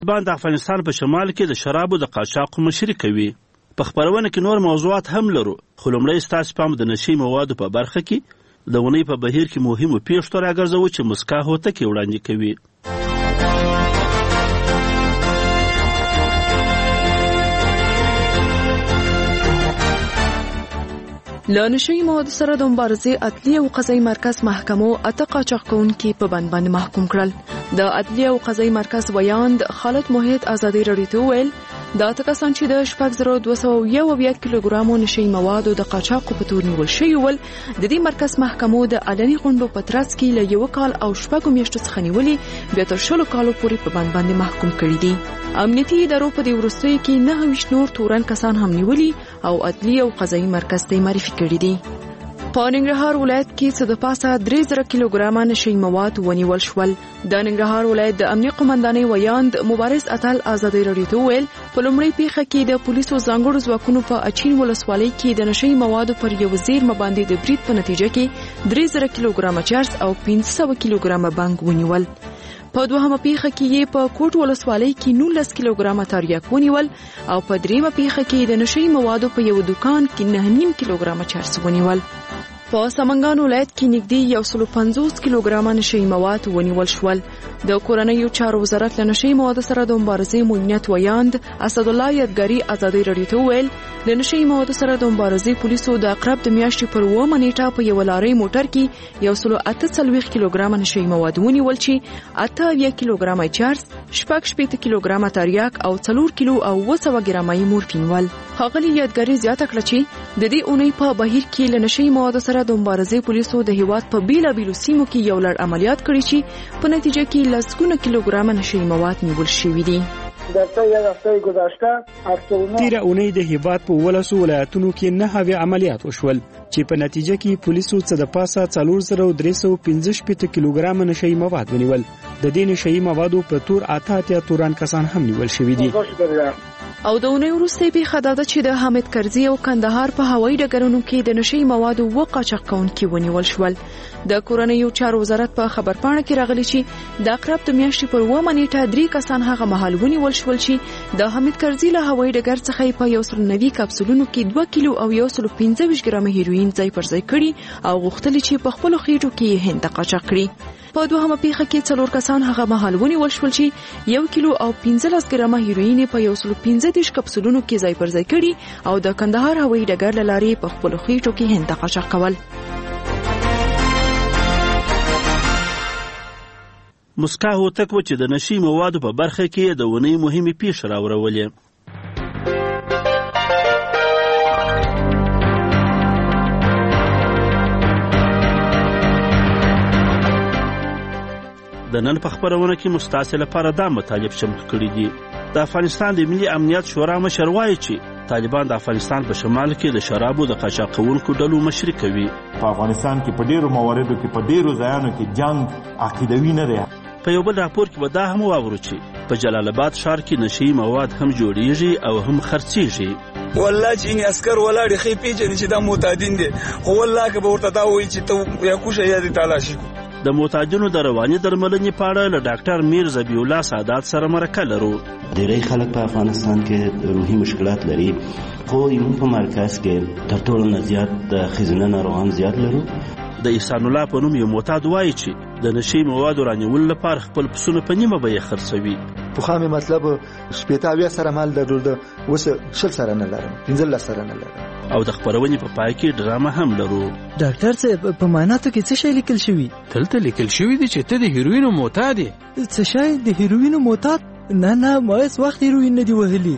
طالبان د افغانستان په شمال کې د شرابو د قاچاقو مشري کوي. په خپرونه کې نور موضوعات هم لرو، خو لومړی ستاسو پام د نشي موادو په برخه کې د اونۍ په بهیر کې مهمو پیښو ته راګرځوو چې مسکا هوتکې وړاندې کوي. له نشهیي موادو سره د مبارزې عدلي او قضایي مرکز محکمو 8 قاچاق کوونکي په بند باندې محکوم کړل. د عدلي او قضایي مرکز ویاند خالد موحد ازادي راډیو ته وویل دا کسان چې د 4201 کیلوګرامو نشهیي موادو د قاچاقو په تور نیول شوي ول، د دې مرکز محکمو د علني غونډو په ترڅ کې له 1 کال او 6 میاشتو څخه نیولې بیا تر 20 کالو پورې په بند باندې محکوم کړي دي. امنیتي ادارو په دې وروستیو کې 29 نور تورن کسان هم نیولي او عدلي او قضایي مرکز ته معرفي کړي دي. په ننګرهار ولایت کې څه د پاسه 3000 کیلوګرامه نشهیي مواد ونیول شول. د ننګرهار ولایت د امنیت قومندانۍ ویاند مبارز اتل ازادي راډیو ته وویل په لومړۍ پیښه کې د پولیسو ځانګړو ځواکونو په اچین ولسوالۍ کې د نشهیي موادو پر یو زیرمه باندې د برید په نتیجه کې 3000 کیلوګرامه چرس او 500 کیلوګرامه بانګ ونیول. په دوهمه پیښه کې یې په کوټ ولسوالۍ کې 19 کیلوګرامه تریاک ونیول او په دریمه پیښه کې د نشهیي موادو په یو دکان کې 9.5 کیلوګرامه چرس ونیول. په سمنګان ولایت کې نږدې 150 کیلوګرامه نشهیي مواد ونیول شول. د کورنیو چارو وزارت له نشهیي موادو سره د مبارزې مؤمنیت ویاند اسد الله یادګاري ازادي راډیو ته وویل د نشهیي موادو سره د مبارزې پولیسو د اقرب د میاشتې پر 9 نیټه په یو لارۍ موټر کې 148 کیلوګرامه نشهیي مواد ونیول چې 8 کیلوګرامه چرس، 8 کیلوګرامه تریاک او 4 کیلو او 200 ګرامه مورفین ول. ښاغلي یادګاري زیاته کړه چې د دې اونۍ په بهیر کې له نشهیي موادو سره د مبارزې پولیسو د هیواد په بیلابیلو سیمو کې یو لړ عملیات کړي چې په نتیجه کې لسګونه کیلوګرامه نشهیي مواد نیول شوي دي. تیره اونۍ د هیواد په 12 ولایتونو کې 9 عملیات وشول چې په نتیجه کې پولیسو څه د پاسه 4315 کیلوګرامه نشهیي مواد ونیول. د دې نشهیي موادو په تور 88 توران کسان هم نیول شوي دي. او د اونۍ وروستۍ پیښه دا ده چې د حامد کرزي او کندهار په هوایي ډګرونو کې د نشهیي موادو 2 قاچاق کوونکي ونیول شول. د کورنیو چارو وزارت په خبرپاڼه کې راغلي چې د اقرب د میاشتې پر 9 نیټه 3 کسان هغه مهال ونیول شول چې د حامد کرزي له هوایي ډګر څخه په 190 کپسولونو کې 2 کیلو او 115 ګرامه هیروین ځای پر ځای کړي او غوښتل چې په خپل خېټو کې هند ته قاچاق کړي. په دوهمه پیښه کې 4 کسان هغه مهال ونیول شول چې 1 کیلو او 15 ګرامه هیروین په 115 کپسولونو کې ځای پر ځای کړي او د کندهار هوایي ډګر له لارې په خپل خېټو کې هند ته قاچاق کول. مسکا هوتک و چې د نشهیي موادو په برخه کې د اونۍ مهمې پیښې راورولې. د نن په خبرونه کې مستاسې لپاره دا مطالب چمتو کړي دي. د افغانستان د ملي امنیت شورا مشر وایي چې طالبان د افغانستان په شمال کې د شرابو د قاچاق کوونکو ډلو مشري کوي. په افغانستان کې په ډیرو مواردو کې په ډیرو ځایونو کې جنگ عقیدوي نه دی. په یو بل راپور کې به دا هم واورو چې په جلال آباد ښار کې نشهیي مواد هم جوړیږي او هم خرڅیږي. والله چې عسكر ولاړ خې پیژنې چې دا معتادین دي، خو والله که به ورته دا وایي چې ته یا کوشه یا دې تلاشي. د معتادینو د رواني درملنې په اړه له ډاکټر میر ذبیح الله سادات سره مرکه لرو. ډېری خلک په افغانستان کې روحي مشکلات لري، خو یمون په مرکز کې تر ټولو نه زیات د ښځینه ناروغان زیات لرو. د احسان الله په نوم یو معتاد وایي چې د نشهیي موادو رانیولو لپاره خپل پسونه په نیمه بیه خرڅوي. پخوا مې مطلب 80 سره مال درلوده، اوس 20 سره نه لرم، 15 سره نه لرم. او د خبرونې په پای کې ډرامه هم لرو. ډاکټر صاحب په معایناتو کې څه شی لیکل شوی؟ دلته لیکل شوی دی چې ته د هیروینو معتاد یې. څه شی د هیروینو معتاد؟ نه ما هیڅ وخت هیروین نه دی وهلی.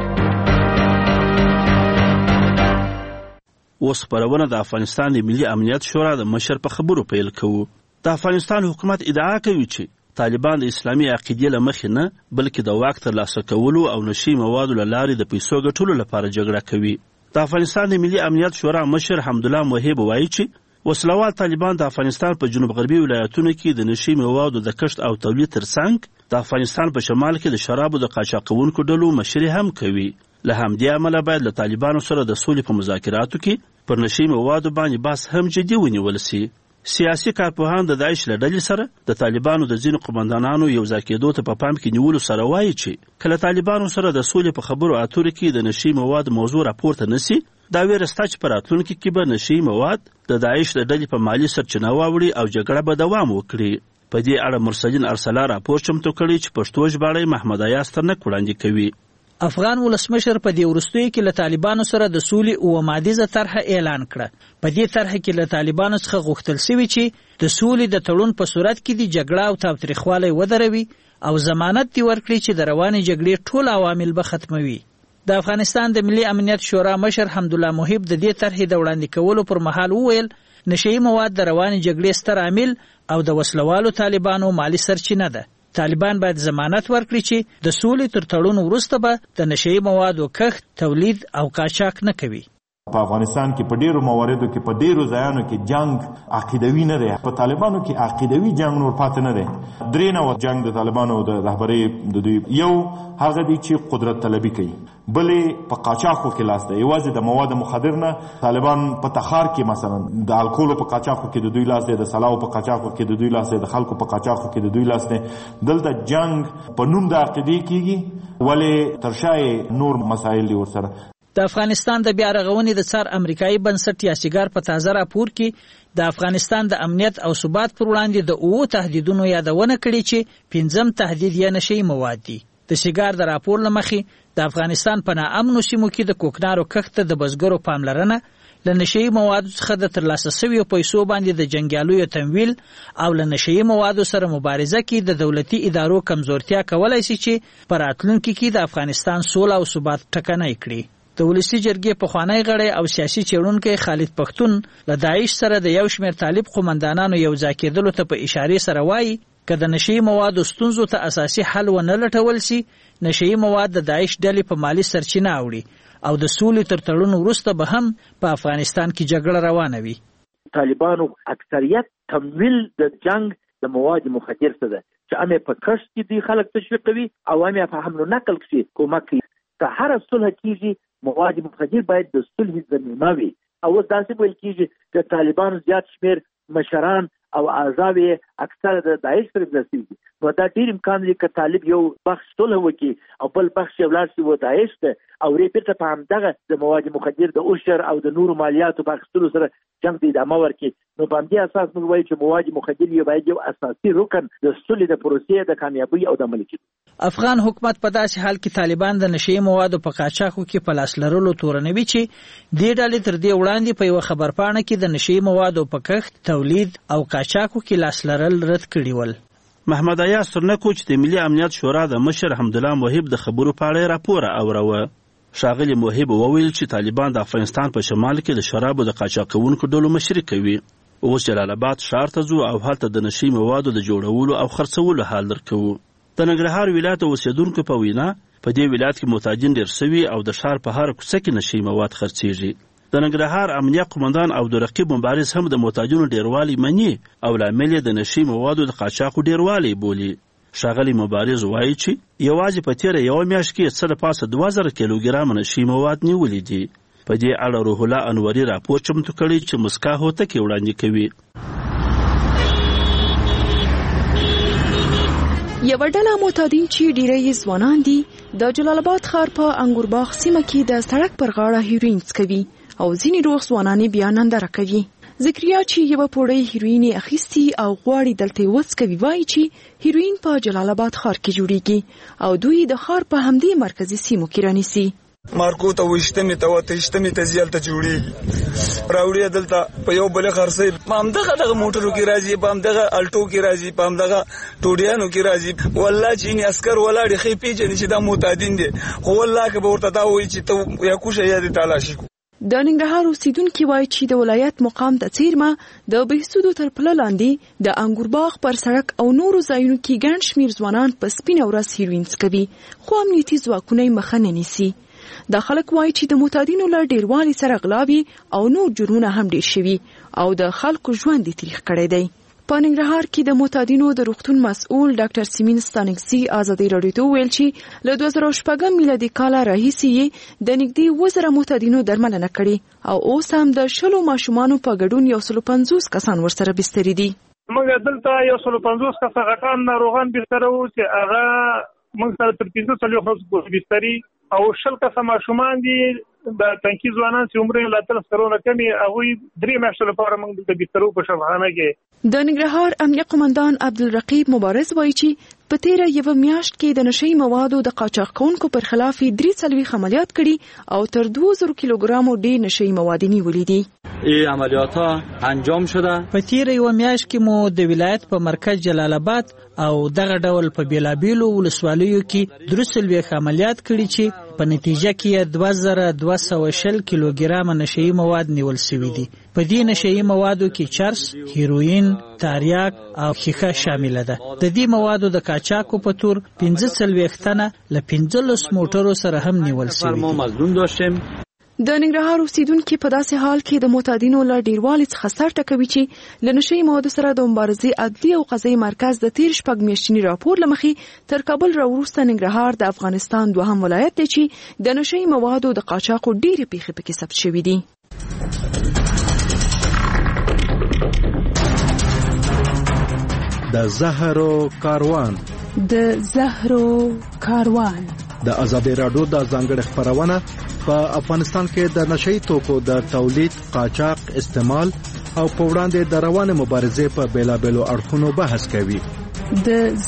اوس خبرونه د افغانستان د ملي امنیت شورا د مشر په خبرو پیل کوو. د افغانستان حکومت ادعا کوي چې طالبان د اسلامي عقیدې له مخې نه بلکې د واک ترلاسه کولو او نشهیي موادو له لارې د پیسو ګټلو لپاره جګړه کوي. د افغانستان د ملي امنیت شورا مشر حمدالله موحب وایي چې وسلوال طالبان د افغانستان په جنوب غربي ولایتونو کې د نشهیي موادو د کښت او تولید ترڅنګ د افغانستان په شمال کې د شرابو د قاچاق کوونکو ډلو مشري هم کوي. له همدې امله باید له طالبانو سره د سولې په مذاکراتو کې پر نشهیي موادو باندې بحث هم جدي ونیول سي. سیاسي کارپوهان د داعش له ډلې سره د طالبانو د ځینو قومندانانو یو ځای کېدو ته په پام کې نیولو سره وایي چې کله طالبانو سره د سولې په خبرو اترو کې د نشي مواد موضوع راپورته نشي، دا ویره شته چې په راتلونکي کې به نشي مواد د داعش د ډلې په مالي سرچینه واوړي او جګړه به دوام وکړي. په دې اړه مرسلین ارسلا راپور چمتو کړی چې پښتو ژباړی محمد ایاز ترنک وړاندې کوي. افغان ولسمشر په دې وروستیو کې له طالبانو سره د سولې او مادیزه طرح اعلان کړه. په دې طرح کې له طالبانو څخه غوښتل شوی چې د سولې د تړون په صورت کې د جګړه او تاوتریخوالی ودروي او ضمانت دی ورکړي چې د روانې جګړې ټول عوامل به ختموي. د افغانستان د ملي امنیت شورا مشر حمدالله محب د دې طرحې د وړاندې کولو پر مهال وویل نشئی مواد د روانې جګړې ستر عامل او د وسلوالو طالبانو مالی سرچینه ده. طالبان باید ضمانت ورکړي چې د سولې تر تړون وروسته به د نشئی موادو کښت، تولید او قاچاق نه کوي. په افغانستان کې په ډیرو مواردو کې په ډیرو ځایانو کې جنگ عقیدوي نه دی. په طالبانو کې عقیدوي جنگ نور پاتې نه دی. درې نوع جنگ د طالبانو د رهبرۍ د دوی یو هغه دی چې قدرت طلبي کوي، بلې په قاچاقو کې لاس دی. یوازې د مواد مخدر نه طالبان په تخار کې مثلا د الکولو په قاچاقو کې د دوی لاس دی، د سلاو په قاچاقو کې د دوی لاس دی، د خلکو په قاچاقو کې د دوی لاس دی. دلته جنگ په نوم د عقیدې کېږي ولې ترشا نور مسایل دي ورسره. د افغانستان د بیا رغونې د څار امریکایي بنسټ یاسیګار په تازه راپور کې د افغانستان د امنیت او ثبات پر وړاندې د 9 تهدیدونو یادونه کړې چې 5م تهدید یې نشئی مواد دي. د سیګار د راپور له مخې د افغانستان په ناامنو سیمو کې د کوکنارو کښت د بزګرو پاملرنه، له نشئی موادو څخه د ترلاسه شویو پیسو باندې د جنګیالیو تمویل او له نشئی موادو سره مبارزه کې د دولتي ادارو کمزورتیا کولای شي چې په راتلونکي کې د افغانستان سوله او ثبات ټکنی کړي. د ولسی جرګې پخوانی غړی او سیاسي چیرونکی خالد پښتون له داعش سره د یو شمېر طالب قومندانانو یو ځای کېدلو ته په اشارې سره وایي که د نشئی موادو ستونزو ته اساسي حل ونه لټول شي، نشئی مواد د داعش ډلې په مالی سرچینه اوړي او د سولې تر تړون وروسته به هم په افغانستان کې جګړه روانه وي. طالبانو اکثریت تمویل د جنگ د مواد مخدر څه ده چې امه په کښت کې دی خلک تشویق کوي او امه په حمل نقل کې کومک کوي. که هر صلح کیږي مواد مخدر باید د صلح ضمینه وي. او داسې ویل کیږي چې طالبانو زیات شمیر مشران او اعضاء اکثر د داعش سره ځي. نو دا ډیر امکان لري چې طالب یو بخش صلح وکړي او بل بخش یې ولاړ شي و داعش ته او ریپټ په همدغه د مواد مخدر د اوشر او د نورو مالیاتو په اخیستلو سره جنگ دی ادامه ورکړي. نو په دې اساس موږ وایو چې مواد مخدر یو باید یو اساسي رکن د صلح د پروسې د کامیابی او د عملي کېدو. افغان حکومت په داسې حال کې طالبان د نشئی موادو په قاچاقو کې په لاس لرلو تورنوي چې دې ډلې تر دې وړاندې په یو خبرپاڼه کې د نشئی موادو په کښت، تولید او قاچاقو کې لاس لرل رد کړي ول. محمد ایاز ترنکو چې د ملي امنیت شورا د مشر حمدالله محب د خبرو په اړه راپور اوروه. ښاغلي محب وویل چې طالبان د افغانستان په شمال کې د شرابو د قاچاقونکو ډلو مشري کوي. اوس جلال آباد ښار ته ځو او هلته د نشئی موادو د جوړولو او خرڅولو حال درکوو. د ننګرهار ولایت اوسیدونکو په وینا په دې ولایت کې متاجر ډېر سوي او د ښار په هر کوڅه کې نشئی مواد خرڅیږي. د ننګرهار امنیه قومندان او د رقیب مبارز هم د متاجرونو ډیروالی مني او لامل یې د نشئی موادو د قاچاقو ډیروالی بولي. ښاغلي مبارز وایي چې یوازې په تیره یوه میاشت کې څه د پاسه 2000 کیلوګرام نشئی مواد نیولي دي. په دې اړه روح الله انوري راپور چمتو کړی چې مسکا هوتکې وړاندې کوي. یو ډله معتادین چې ډیری ځوانان دي د جلال آباد ښار په انګورباغ سیمه کې د سړک پر غاړه هیروین څکوي او ځینې روغ ځوانان بیا ننداره کوي. ذکریا چې یو پوړی هیروین اخیستی او غواړي دلته وڅکوي وایي چې هیروین په جلال آباد ښار کې جوړیږي او دوی د ښار په همدې مرکزي سیمو کې رانیسي. مارکو ته وشتمې ته وتشتمې ته زیالته جوړیږي راوړي دلته په یو بل خرڅي په همدغه دغه موټرو کې راځي په همدغه الټو کې راځي په همدغه ټوډیانو کې راځي. والله چې عسكر ولاړ خې پیژنې چې دا معتادین دي خو والله که به ورته دا وایي چې ته یا کوشه یا دې تلاشي. د ننګرهار اوسیدونکي وایي چې د ولایت مقام د څیرمه د بهسودو تر پله لاندې د انګورباغ پر سړک او نورو ځایونو کې ګڼ شمېر ځوانان په سپینه ورځ هیروین څکوي خو امنیتي ځواکونه یې مخه نه نیسي. دا خلک وایي چې د معتادینو له ډیروالي سره غلاوي او نور جرمونه هم ډیر شوي او د خلکو ژوند یې تریخ کړی دی. په ننګرهار کې د معتادینو د روغتون مسؤل ډاکټر سیمین ستانکزي ازادي راډیو ته ویل چې له 2014 میلادي کال راهیسې د نږدې 1000 معتادینو درملنه کړې او اوس هم د 10 ماشومانو په ګډون 150 کسان ورسره بستري دي. موږ دلته 150 کسه غټان ناروغان بستر وو چې هغه موږ سره تر 15 خلکو بستري او 10 کسه ماشومان دي د تنکي ځوانان چې عمر یې لا تر سرونه کمی هغه 3 میاشتې لپاره موږ د بسترو په شفاخانه کې. د ننګرهار امنیه قومندان عبدالرقیب مبارز وایي چې په تیره یو میاشت کې د نشئی موادو د قاچاق کوونکو پر خلاف 43 عملیات کړي او تر 2000 کیلوګرامو ډیر نشئی مواد نیولې دي. این عملیات ها انجام شده. په تیره یو میاشت کې مو د ولایت په مرکز جلال آباد او دغه ډول په بیلابیلو ولسوالیو کې 43 عملیات کړي چې په نتیجه کې 2220 کیلوګرام نشئی مواد نیول شوي دي. په دې نشئی موادو کې چرس، هیروین، تاریاک او خیخه شامل ده. د دې موادو د قاچاقو په تور 45 تنه له 15 موټرو سره هم نیول شوي ما مظلوم داشتیم. د ننګرهار اوسیدونکو په داسې حال کې د معتادینو له ډیروالي څخه سر ټکوي چې له نشئی موادو سره د مبارزې عدلي او قضایي مرکز د 13 میاشتني راپور لمخې تر کابل راوروسته ننګرهار د افغانستان دوهم ولایت دی چې د نشئی موادو د قاچاقو ډېرې پیښې پکې ثبت شوي دي. د زهرو کاروان د آزادي راډیو د ځانګړي خبرونه په افغانستان کې د نشئی توکو د تولید، قاچاق، استعمال او په وړاندې د روانه مبارزې په بیلابیلو اړخونو بحث کوي. د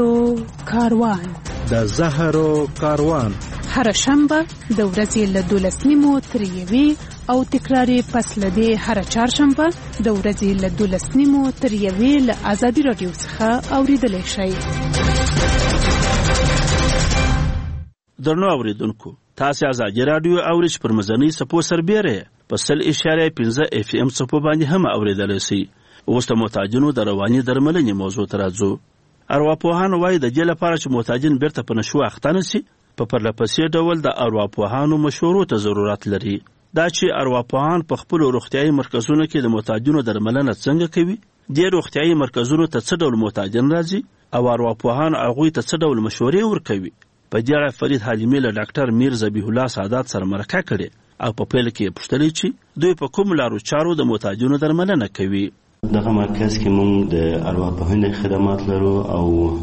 زهرو کاروان هر شنبه د ورځې له 12:30 تر 1 او تکراری پس لدی هر چهارشنبه د ورځې له 12:30 تر 1 له آزادي راډیو څخه اوریدل شي. درنو اوریدونکو، تاسو آزادي راډیو اورئ پر مزنی سپو سربېره په 100.5 FM سپو باندې هم اوریدل شي. اوس د معتادینو د رواني درملنې موضوع ته راځو. ارواپوهان وایي د دې لپاره چې معتادین بیرته په نشو اخته نشي په پرلپسې ډول د ارواپوهانو مشورو ته ضرورت لري. دا چې ارواپوهان په خپل روغتیايي مرکزونو کې د معتادینو درملنه څنګه کوي، د روغتیايي مرکزونو ته څه ډول معتادین راځي او ارواپوهان هغوی ته څه ډول مشورې ورکوي. په دې اړه فرید حلیمي له ډاکټر میر ذبیح الله سادات سره مرکه کړې او په پیل کې پوښتنه چې دوی په کوم لارو چارو د معتادینو درملنه کوي. دغه مرکز کې موږ د ارواپوهنې خدمات لرو او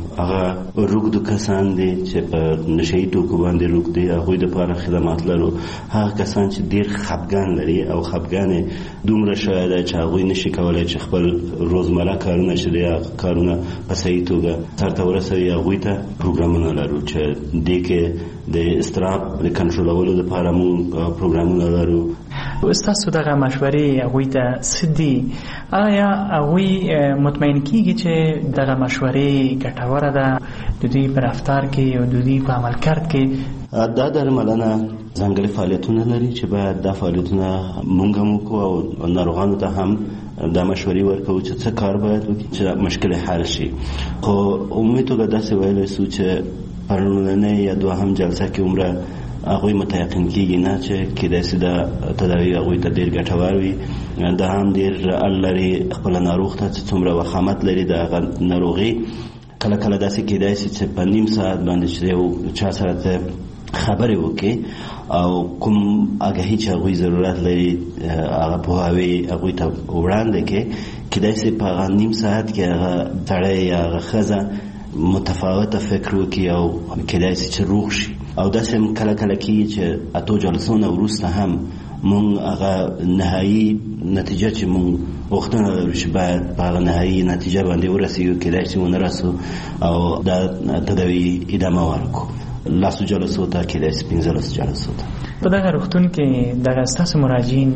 هغه روږدو کسان دي چې په نشئی توکو باندې روږ دي، هغوی دپاره خدمات لرو. هغه کسان چې ډېر خفګان لري او خفګان یې دومره شوی دی چې هغوی نشي کولی چې خپل روزمره کارونه چې دی کارونه په صحیح توګه سرته ورسوي، هغوی ته پروګرامونه لرو چې دې کې د اضطراب د کنټرولولو دپاره موږ پروګرامونه لرو. ستاسو دغه مشورې هغوی ته څه دي؟ آیا هغوی مطمئن کیږي چې دغه مشورې ګټوره ده د دوی په رفتار کې او د دوی په عمل کرد کې؟ دا درملنه ځانګړي فعالیتونه لري چې باید دا فعالیتونه موږ هم وکړو او ناروغانو ته هم دا مشورې ورکوو چې څه کار باید وکړي چې مشکل حل شي. خو عمومي توګه داسې ویلی سو چې په لومړنۍ یا دوهم جلسه کې عمره هغوی متیقن کیږي نه چې کیدای شي دا تداوی هغوی ته ډېر ګټور وي. دا هم ډېر ال لري خپل ناروغ ته چې څومره وخامت لري د هغه ناروغي. کله کله داسې کیدای شي چې په نیم ساعت باندې چې یو چا سره ته خبرې وکړي او کوم آګاهي چې هغوی ضرورت لري هغه پوهاوی هغوی ته وړاندې کړي. کیدای شي په هغه نیم ساعت کې هغه سړی یا هغه ښځه متفاوته فکر وکړي او کیدای شي چې روغ شي. او داسې هم کله کله کېږي چې اتو جلسو نه وروسته هم مونږ هغه نهایي نتیجه چې مونږ غوښتنه لرو چې باید په هغه نهایي نتیجه باندې ورسېږو، کیدای شي ونه رسو او دا تداوي ادامه ورکړو. 10 جلسو ته کیدای شي 15 جلسو ته. په دغه روغتون کې دغه ستاسو مراجعین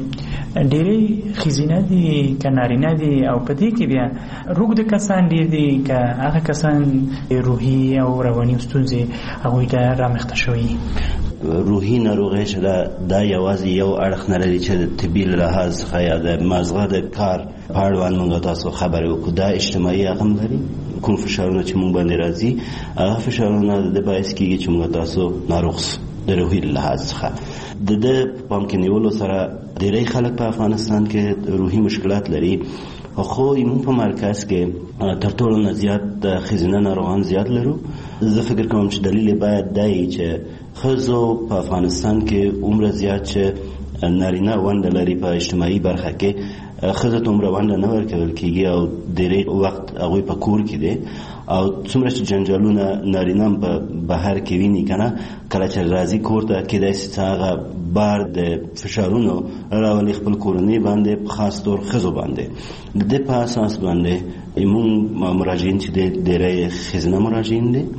ډېری ښځینه دي که نارینه دي او په دې کې بیا روږده کسان ډېر دي که هغه کسان روحي او رواني ستونزې هغوی ته رامخته شوي؟ روحي ناروغۍ چې دا یوازې یو اړخ نه لري چې د طبي له لحاظ څخه یا د مازغه د کار په اړوند موږ تاسو خبرې وکړو. دا اجتماعي هم لري. کوم فشارونه چې موږ باندې راځي هغه فشارونه د باعث کېږي چې موږ تاسو ناروغ د روحي له لحاظ څخه. د پام کې نیولو سره ډېری خلک په افغانستان کې روحي مشکلات لري، خو موږ په مرکز کې تر ټولو نه زیات د ښځینه ناروغان زیات لرو. زه فکر کوم چې دلیل باید دی چې ښځو په افغانستان کې عمر زیات چې نارینه ونډه لري په اجتماعي برخه کې. ښځو ته عمره ونډه نه ورکول کېږي او ډېری وخت هغوی په کور کې دی او څومره چې جنجالونه نارینه په بهر کې ویني که نه، کله چې راځي کور ته کېدای شي چې هغه بار د فشارونو راولي خپل کورنۍ باندې، په خاص طور ښځو باندې. د دې په اساس باندې موږ مراجعین چې دی ډېری ښځینه مراجعین دي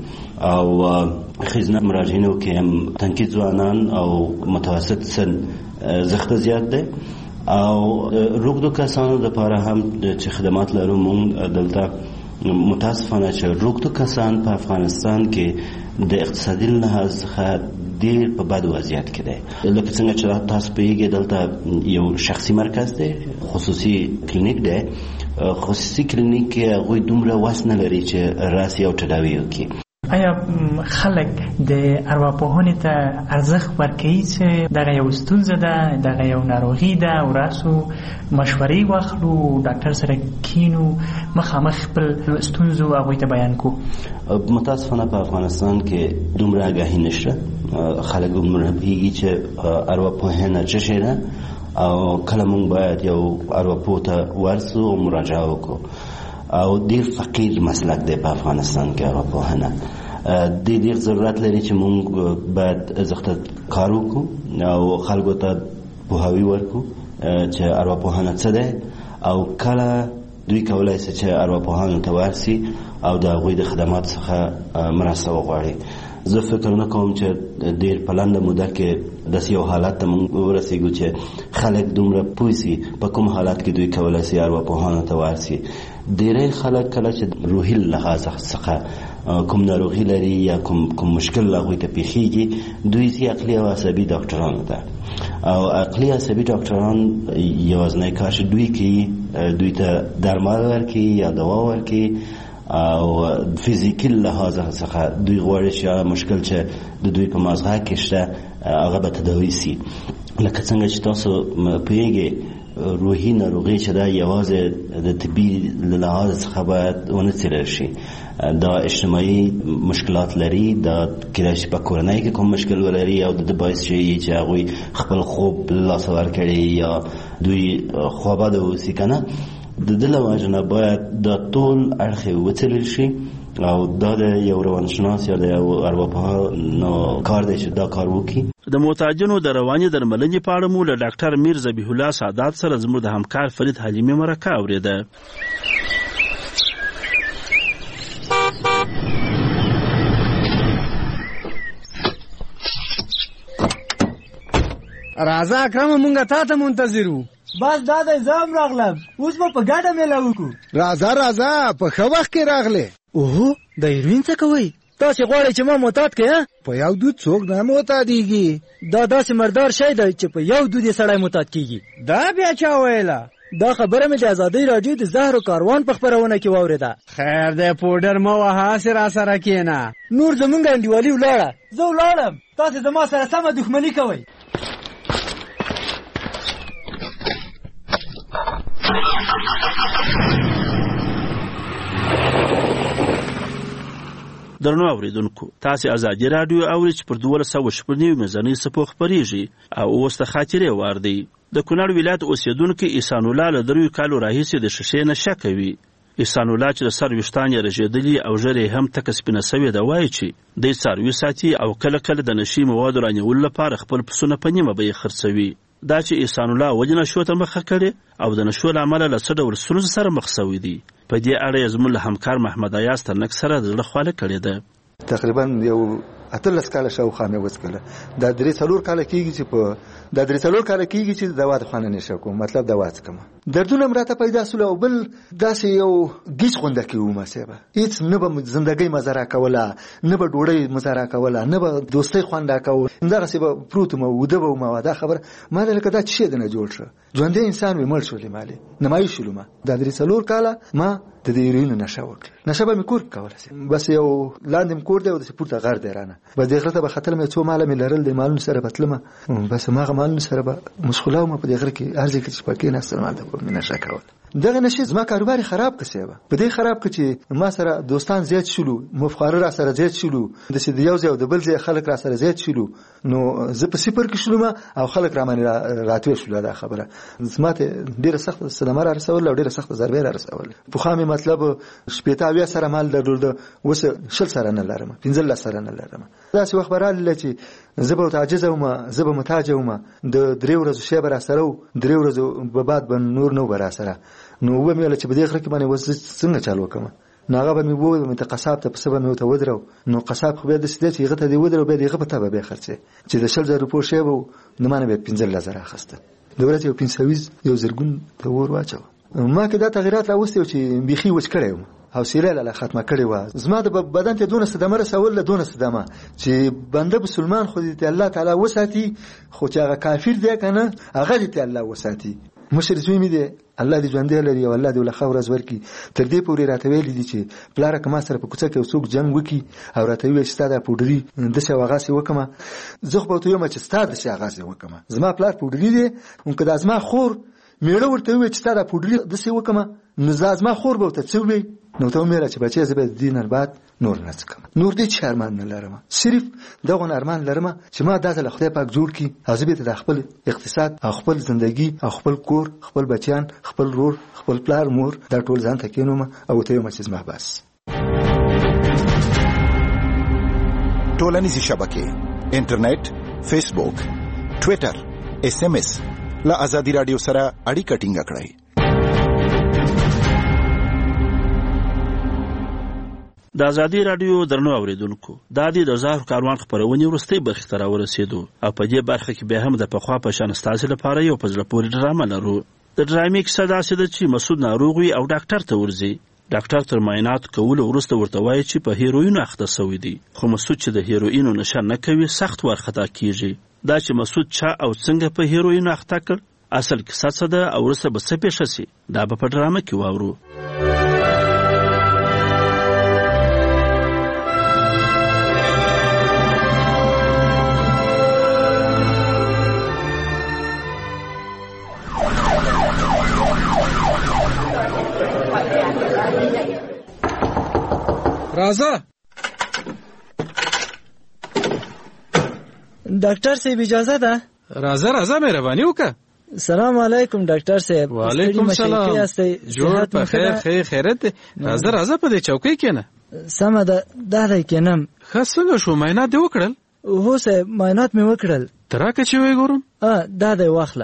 او ښځینه مراجعینو کې هم تنکي ځوانان او متوسط سن زښته زیات دی او روږدو کسانو دپاره هم چې خدمات لرو. موږ دلته متاسفانه چې روږدو کسان په افغانستان کې د اقتصادي لحاظ څخه ډېر په بد وضعیت کې دی. لکه څنګه چې تاسو پوهېږئ دلته یو شخصي مرکز دی، خصوصي کلینیک دی. خصوصي کلینیک کې هغوی دومره وس نه لري چې راسي او تداوي وکړي. آیا خلک د ارواپوهنې ته ارزښت ورکوي چې دغه یو ستونزه ده، دغه یو ناروغي ده او راسو مشورې واخلو، ډاکټر سره کینو، مخامخ خپل ستونزو هغوی ته بیان کو؟ متاسفانه په افغانستان کې دومره آګاهي نشته. خلک دومره پوهېږي چې ارواپوهنه څه شی ده او کله موږ باید یو ارواپوه ته ورسو او مراجعه وکړو. او ډېر فقیر مسلک دی په افغانستان کې ارواپوهنه. ډېر ضرورت لري چې موږ باید زښته کار وکړو او خلکو ته پوهاوی ورکړو چې ارواپوهنه څه دی او کله دوی کولی شي چې ارواپوهانو ته ورسي او د هغوی د خدمات څخه مرسته وغواړي. زه فکر نه کوم چې ډېر په لنډه موده کې داسې یو حالت ته موږ ورسېږو چې خلک دومره پوه سي په کوم حالت کې دوی کولی شي ارواپوهانو ته ورسي. ډېری خلک کله چې روحي لحاظ څخه کوم ناروغي لري یا کوم مشکل هغوی ته پیښیږي، دوی ځي عقلي او عصبي ډاکټرانو ته او عقلي عصبي ډاکټران یوازینی کار چې دوی کوي، دوی ته درمل ورکوي یا دوا ورکوي او فیزیکي لحاظ څخه دوی غواړي چې مشکل چې د دوی په مازغه کې شته هغه به تداوي سي. لکه څنګه چې تاسو پوهېږئ روحي ناروغي چې دا یوازې د طبي لحاظ څخه باید ونه څېړل شي. دا اجتماعي مشکلات لري، دا کېدای شي په کورنۍ کې کوم مشکل ولري او د ده باعث شي چې هغوی خپل خوب له لاسه ورکړي یا دوی خواباده واوسي که نه. د دې له وجې نه باید دا ټول اړخې وڅېړل شي او دا د یو روانشناس یا د یو ارواپوه کار دی چې دا کار وکړي. د محتاجانو د رواني درملنې په اړه مو له ډاکټر میر ذبیح الله سادات سره زموږ د همکار فرید حلیمي مرکه اورېده. راځه اکرمه مونږ تا ته منتظر وو. بس دا د زام راغلم، اوس به په ګډه میله وکړو. راځه په ښه وخت کې راغلې. اوهو د هیروین څه کوئ؟ تاسې غواړئ چې ما معتاد کړې؟ په یو دود څوک نه معتادېږي. دا داسې مردار شی دی چې په یو دود یې سړی معتاد کېږي. دا بیا چا ویله؟ دا خبره مې د ازادۍ راډیو د زهرو کاروان په خپرونه کې واورېده. خیر دی پوډر مه وهه، هسې راسره کښېنه. نور زمونږ انډیوالي ولاړه. زه ولاړم، تاسې زما سره سمه دښمني کوئ. درنو اوریدونکو، تاسې ازادي راډیو اورئ چې پر 1290 میزاني څپو خپرېږي او اوس د خاطرې وار دی. د کونړ ولایت اوسېدونکی احسان الله له 3 کالو راهیسې د شیشې نشه کوي. احسان الله چې د سر ویښتان یې رژېدلي او ژر یې هم تکه سپینه سوې ده، وایي چې دی څاروي ساتي او کله کله د نشي موادو رانیولو لپاره خپل پسونه په نیمه بیې خرڅوي. دا چې احسان الله ولې نشو ته مخه کړې او د نشو له امله له څه ډول ستونزو سره مخ سوی دی، په دې اړه یې زموږ له همکار محمد ایاز ترنک سره د زړه خواله کړې ده. تقریبا یو 18 کاله شاوخوا مې وڅکله. دا 3-4 کاله کېږي چې په دا 3-4 کاله کېږي چې دوا د خوانه نشه کوم، مطلب دوا څکم. دردونه مراته پیدا سول او بل داسې یو گیج غونډه کې و مسیبه. هیڅ نه به زندګۍ مزرا کوله، نه به ډوړې مزرا کوله، نه به دوستۍ خوانده کوله. همدغه سی به پروت مو وده به ما دا خبر ما لکه دا چې نه جوړ شو. ژوندې انسان وي مړ شولې مالي نمایي شلو ما. دا 3-4 کاله ما د دې هیروین نشه وکړه. نشه به مې کور کوله، بس یو لاندې کور دی او د پورته غر دی رانه. به دې غره ته به خطر مې څو مال مې لرل د مالونو سره بتلمه، بس ما غمالونو سره به مشغوله ما په دې غره کې ارزه کې چې پکې نه استعمال ده په نشه کوله. دغه نشي زما کاروبار خراب کسیبه په دې خراب ک چې ما سره دوستان زیات شلو مفخره را سره زیات شلو د سید یو ځای د بل ځای خلک را سره زیات شلو نو زه په صفر کې شلم او خلک را باندې راتوي شلو دا خبره زما ته ډیره سخت صدمه را رسول او ډیره سخت ضربه را رسول په خامي مطلب شپېتاویا سره مال درلود وس شل سره نه لرم 15 سره نه لرم دا څه وخت براله چې زبر تعجز ومه زبر متاج ومه د درې ورځې شی بر سره درې ورځې په بعد بن نور نو بر سره نو و مې چې په دې خره کې باندې وس څنګه چالو کوم ناغه به مې وو مې ته قصاب ته په سبب مې ته ودرو نو قصاب خو به د سده چې غته دی ودرو به دغه په تابه به خرڅه چې د 10000 روپو شی وو نو مانه به 15000 اخسته د ورځې یو 500 یو زرګون ته ور واچو ما کې دا تغیرات راوستي چې بيخي وچ کړم حوصله له ختمه کړې و زما د بدن ته دونه صدمه رسول له دونه صدمه چې بنده مسلمان خو دې الله تعالی وساتي خو چې هغه کافر دی کنه هغه دې الله وساتي مشر زوی مې دی الله دې ژوندې لري او الله دې له خور ازور کی تر دې پورې راته ویل دي چې پلار کما سره په کوڅه کې وسوک جنگ وکي او راته ویل چې ستاده پودري د څه واغاسي وکما زه خو ته یم چې ستاده څه واغاسي وکما زما پلار پودري دی اون کدا زما خور میړه ورته ویل چې ستاده پودري د څه وکما نزازما خور به ته څه وی نو ته مې را چې بچي زه به دینر بعد نور نه څکم نور دې چې ارمان نه لرم صرف دغه ارمان لرم چې ما داسې له خدای پاک جوړ کی حزب ته خپل اقتصاد او خپل ژوندۍ او خپل کور خپل بچیان خپل رور خپل پلار مور دا ټول ځان ته کینوم او ته یې مچ زما بس ټولنیزې شبکې انټرنیټ فیسبوک ټوئیټر SMS له آزادي رادیو سره اړیکه ټینګه کړئ د ازادي رادیو درنو اوریدونکو دا د زهر کاروان خبرونه ورستۍ برخه تر ورسېدو او په دې برخه کې به هم د پخوا په شان ستاسو لپاره یو پزله پورې ډرامه لرو د ډرامې کیسه داسې ده چې مسعود ناروغ وي او ډاکټر ته ورځي ډاکټر تر معاینات کول وروسته ورته وایي چې په هیروین اخته شوی دی خو مسعود چې د هیروین نشه نه کوي سخت ورخطا کیږي دا چې مسعود چا او څنګه په هیروین اخته کړ اصل کیسه څه ده او ورسره به څه پیښ شي دا په ډرامه کې واورو راځه ډاکټر صاحب اجازه ده راځه مهرباني وکړه سلام علیکم ډاکټر صاحب وعلیکم سلام جوړ په خیر خیرت راځه په دې چوکۍ کېنه سمه ده دا کېنم ښه څنګه شو معاینات دې وکړل هو صاحب معاینات مې وکړل تراکه چې وې ګورم دا دی واخله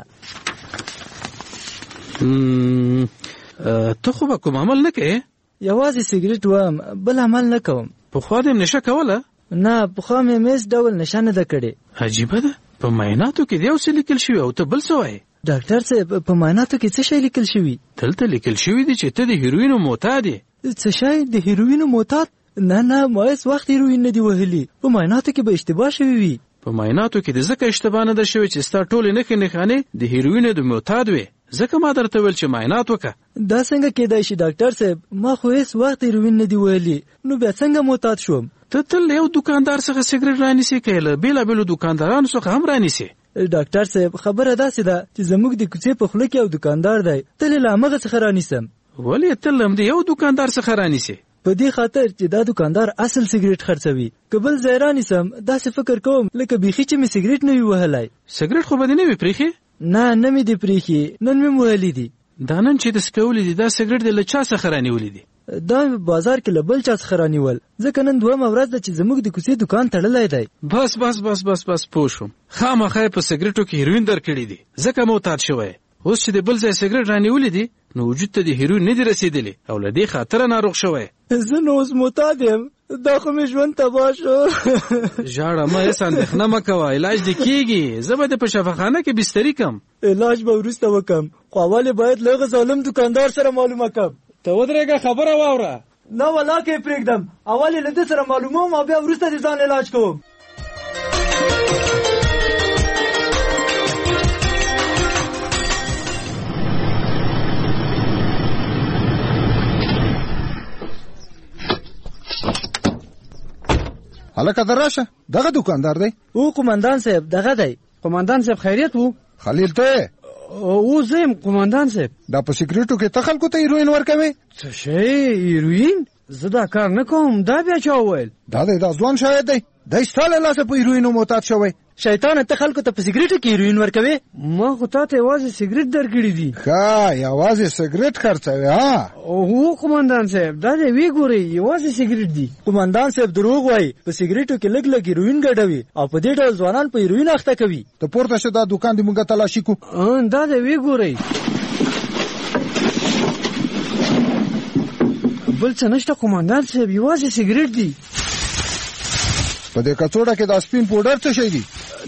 ته خو به کوم عمل نه کوې یوازې سیګریټ وم بل عمل نه کوم پخوا دې نشه کوله نه پخوا مې میز ډول نشه نه ده کړې عجیبه ده په معایناتو کې یو څه لیکل شوی او ته بل څه وایې ډاکټر صاحب په معایناتو کې څه شی لیکل شوی دلته لیکل شوی دی چې ته د هیروینو معتاد یې څه شی د هیروینو معتاد نه ما هیڅ وخت هیروین نه دی وهلی په معایناتو کې به اشتباه شوی وي په معایناتو کې د ځکه اشتباه نه ده شوی چې ستا ټولې نښې نښانې د هیروینو د معتاد وي ځکه ما درته ویل چې معاینات وکړه دا څنګه کېدای شي ډاکټر صاحب ما خو هیڅ وخت هیروین نه دی وهلی نو بیا څنګه معتاد شوم ته تل یو دکاندار څخه سیګریټ رانیسې که له بېلابېلو دکاندارانو څخه هم رانیسې ډاکټر صاحب خبره داسې ده چې زموږ د کوڅې په خوله کې یو دکاندار دی تل یې له همغه څخه رانیسم ولې تل هم د یو دکاندار څخه رانیسې په دې خاطر چې دا دکاندار اصل سیګریټ خرڅوي که بل ځای رانیسم داسې فکر کوم لکه بیخي چې مې سیګریټ نه وي وهلی سیګریټ خو به دې نه وي پرېښې نه مې دې پرېښې نن مې وهلی دي دا نن چې د سکولې دي دا سیګریټ دې له چا څخه رانیولې دي دا بازار کې له بل چا څخه رانیول ځکه نن دویمه ورځ ده چې زموږ د کوڅې دکان تړلی دی بس پوه شوم خامخا یې په سیګریټو کې هیروین درکړي دي ځکه معتاد شوی اوس چې د بل ځای سیګریټ رانیولې دي نو وجود ته د هیروین نه دي رسېدلی او له دې خاطره ناروغ شوی زه نو اوس معتاد یم دا خو مې ژوند تباه شو ژاړه مه هېڅ اندېښنه مه کوه علاج دې کېږي زه به دې په شفاخانه کې بستري کړم علاج به وروسته وکړم خو اول باید له هغه ظالم دکاندار سره معلومه کړم ته ودرېږه خبره واوره نه ولا کې پرېږدم اول له دې سره معلوموم او بیا وروسته د ځان علاج کوم هلکه دراشه دغه دکاندار دی او قومندان صاحب دغه دی قومندان صاحب خیریت وو خلیل ته او زم قومندان صاحب دا په سیګریټو کې ته خلکو ته هیروین ورکوي؟ څه شی هیروین؟ زه دا کار نه کوم. دا بیا چا وویل؟ دا ځوان شاید دی، دی ستا له لاسه په هیروینو معتاد شوی. شیطانه ته خلکو ته په سیګریټو کې هیروین ورکوي؟ ما خو تا ته یوازې سیګریټ درکړي دي. ښه یوازې سیګریټ خرڅوي ها؟ هو قومندان صاحب دا دی وی ګورئ یوازې سیګریټ دي. قومندان صاحب دروغ وایي، په سیګریټو کې لږ لږ هیروین ګډوي او په دې ډول ځوانان په هیروین اخته کوي. ته پورته شه دا دوکان دې موږ تلاشي کو. دا دی وی ګورئ بل څه نشته قومندان صاحب، یوازې سیګریټ دي. په دې کڅوړه کې دا سپین پوډر څه شی دی؟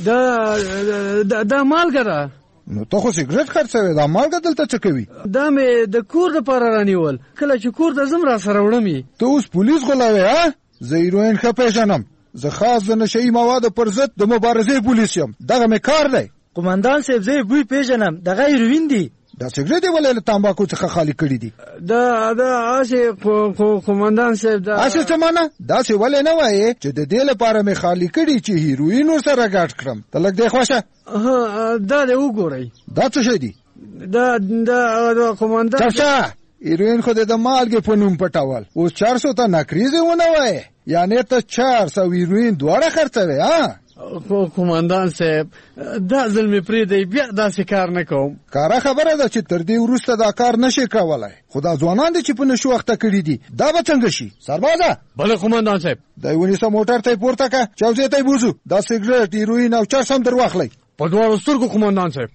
دا مالګه ده. نو ته خو سیګریټ خرڅوې، دا مالګه دلته څه کوي؟ دا مې د کور دپاره رانیول، کله چې کور ته ځم راسره وړم. ته اوس پولیس غولوې ها؟ زه هیروین ښه پېژنم، زه خاص د نشهیي موادو پر ضد د مبارزې پولیس یم، دغه مې کار دی. قومندان صاحب زه یې بوی پېژنم، دغه هیروین دی. دا سیګریټ یې ولې له تامباکو څخه خالي کړي دي؟ دا هسې قومندان صاحب هسې څه مانه؟ داسې ولې نه وایې چې د دې لپاره مې خالي کړي چې هیروین ورسره ګډ کړم؟ ته لږ دې خوښه دا دې وګورئ. دا څه شی دی؟ دا قومندان چپشه، هیروین خو دې د مالګې په نوم پټول، اوس 400 ته نکریزې ونه وایې، یعنې ته 400 هیروین دواړه خرڅوې ها؟ قومندان صاحب دا ځل مې پرېږدئ، بیا داسې کار نه کوم. کاره خبره ده چې تر دې وروسته دا کار نشي کولی، خو دا ځوانان دي چې په نشو اخته کړي دي، دا به څنګه شي؟ سربازه بله قومندان صاحب دی ونیسه، موټر ته یې پورته که، چوزې ته یې بوځو، دا سیګریټ هیروین او چرس هم در واخلئ. په دواړو سترګو قومندان صاحب.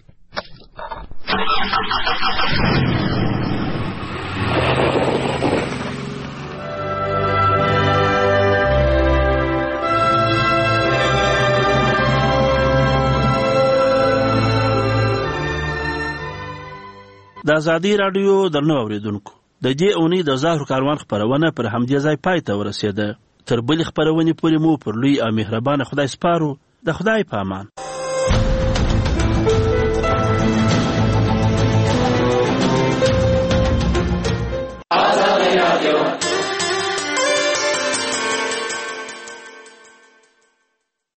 د ازادي راډیو درنو اوریدونکو، د دې اونۍ د زهرو کاروان خپرونه پر همدې ځای پای ته ورسېده. تر بلې خپرونې پورې مو پر لوی او مهربانه خدای سپارو. د خدای په امان. ازادي راډیو